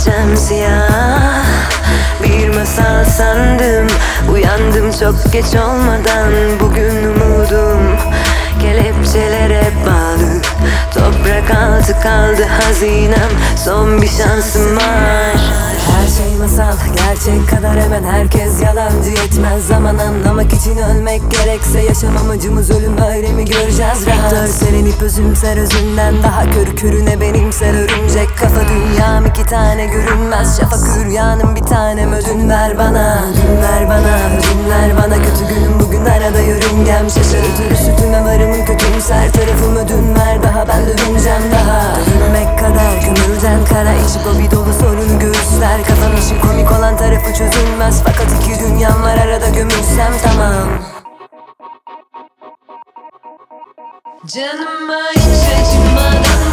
gecem siyah, bir masal sandım. Uyandım çok geç olmadan. Bugün umudum kelepçelere bağlı. Toprak altı kaldı hazinem. Son bir şansım var. Her şey masal, gerçek kadar hemen herkes yalancı. Yetmez zaman anlamak için ölmek gerekse, yaşam amacımız ölüm, öyle mi göreceğiz rahat? Örselenip özümser özünden daha körü körüne benimser örümcek kafa. Dünyam iki tane görünmez şafak, rüyanın bir tanem. Ödün ver bana, ödün ver bana, ödün ver bana. Kötü günüm bugün, arada yörüngem şaşır. Ötürü sütüme varımın kötümser tarafım. Ödün ver daha, ben dövüneceğim daha. Dövünmek kadar kömürden kara, içip o bir dolu sorunu göğüsler. Kafam işin komik olan tarafı çözülmez. Fakat iki dünyam var, arada gömülsem tamam. Canıma hiç acımadan